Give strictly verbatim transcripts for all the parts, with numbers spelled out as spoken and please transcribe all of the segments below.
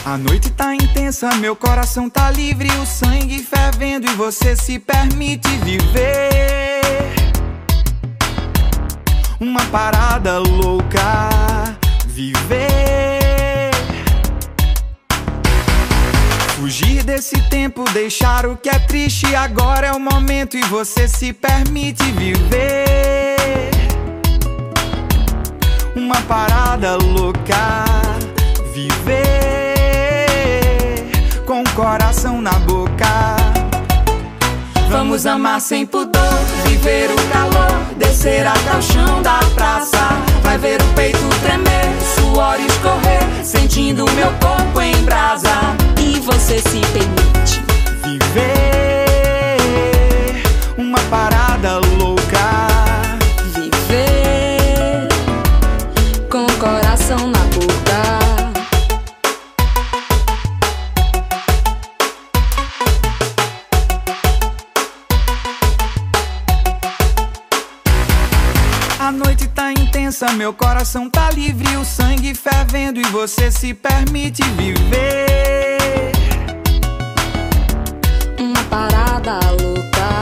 A noite tá intensa, meu coração tá livre, o sangue fervendo e você se permite viver uma parada louca, viver. Fugir desse tempo, deixar o que é triste, agora é o momento e você se permite viver uma parada louca, viver com o coração na boca. Vamos amar sem pudor, viver o calor, descer até o chão da praça. Vai ver o peito tremer, suor escorrer, sentindo meu corpo em brasa. E você se permite viver uma parada louca, viver com o coração na boca. A noite tá intensa, meu coração tá livre, o sangue fervendo e você se permite viver uma parada louca,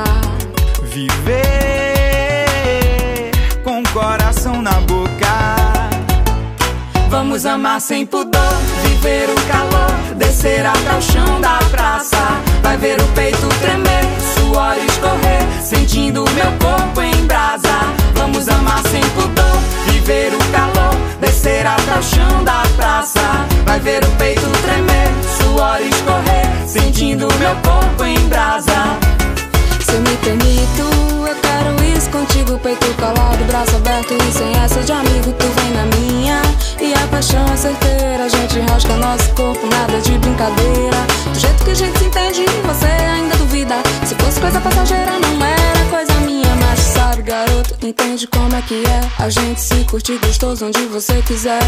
viver com o coração na boca. Vamos amar sem pudor, viver o calor, descer até o chão da praça. Vai ver o peito tremer, suor escorrer, sentindo meu corpo em brasa. Vamos amar sem pudor, viver o calor, descer até o chão da praça. Vai ver o peito tremer, suor escorrer, sentindo meu corpo em brasa. Se eu me permito, eu quero isso contigo, peito calado, braço aberto e sem essa de amigo, tu vem na minha. E a paixão é certeira, a gente rasga nosso corpo, nada de brincadeira. Do jeito que a gente se entende, você ainda duvida. Se fosse coisa passageira, não era coisa minha. Mas sabe, garoto, entende como é que é a gente se curtir gostoso onde você quiser.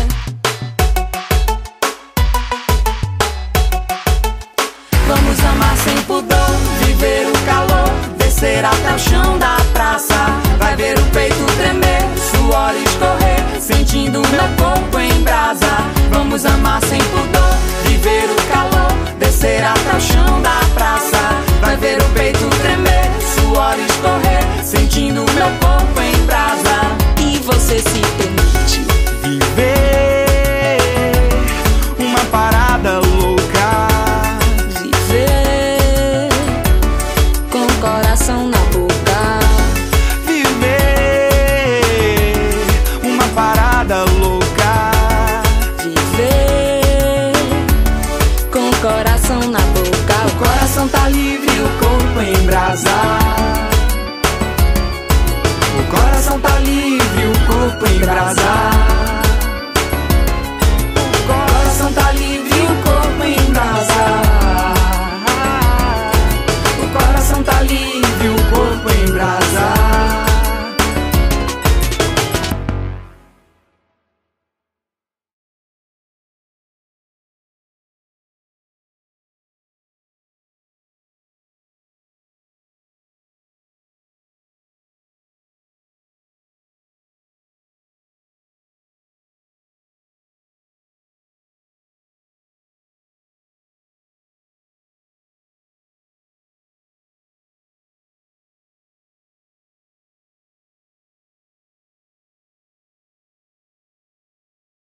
Vamos amar sem pudor, viver o calor, descer até o chão da praça. Vai ver o peito tremer, suor escorrer, sentindo meu corpo em brasa. Vamos amar sem pudor, viver o calor, descer até o chão da praça. Vai ver o peito tremer, suor escorrer, sentindo meu corpo em brasa. E você se permite viver uma parada louca, viver com o coração na boca, viver uma parada louca, viver com o coração na boca. o coração tá livre, o corpo em brasa. O coração tá livre, o corpo em brasa.